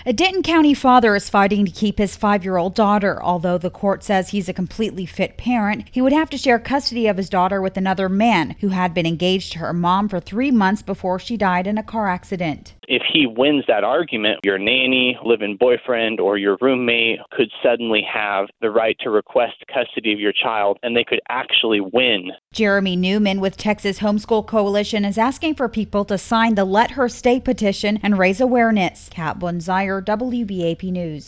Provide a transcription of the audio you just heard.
A Denton County father is fighting to keep his 5-year-old daughter. Although the court says he's a completely fit parent, he would have to share custody of his daughter with another man who had been engaged to her mom for 3 months before she died in a car accident. If he wins that argument, your nanny, live-in boyfriend, or your roommate could suddenly have the right to request custody of your child, and they could actually win. Jeremy Newman with Texas Homeschool Coalition is asking for people to sign the Let Her Stay petition and raise awareness. Kat Bunzire, WBAP News.